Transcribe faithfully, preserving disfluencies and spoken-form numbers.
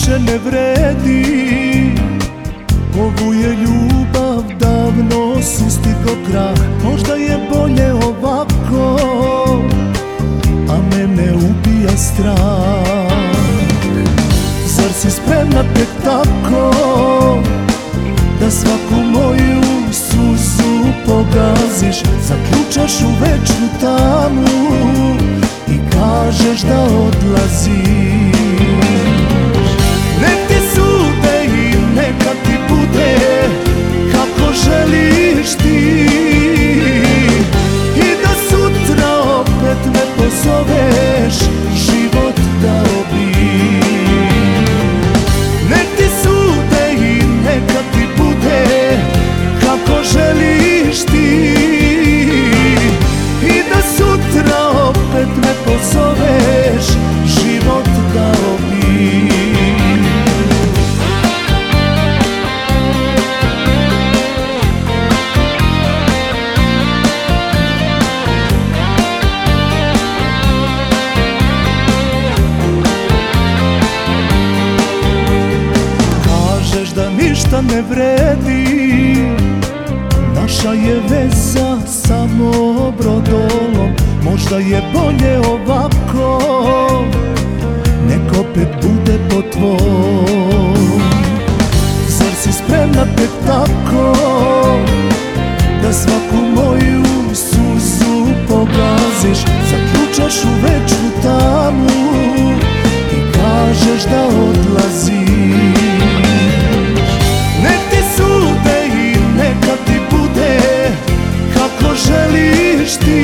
više ne vredi. Ovu je ljubav davno sustigao krah. Možda je bolje ovako, a mene ubija strah. Zar si spremna tek tako da svaku moju suzu pogaziš? Zaključaš u večnu tamu i kažeš da odlaziš. Nek ti sude i neka ti bude kako želiš ti, i da sutra opet me pozoveš život da obiš. Nek ti sude i neka ti bude kako želiš ti, i da sutra opet me pozoveš život da obiš. Ništa ne vredi, naša je veza samo brodolom. Možda je bolje ovako, nek opet bude po tvom. Zar si spremna tek tako da svaku moju suzu pogaziš? Zaključaš u večnu tamu i kažeš da odlaziš. Nek ti sude i neka ti bude kako želiš ti,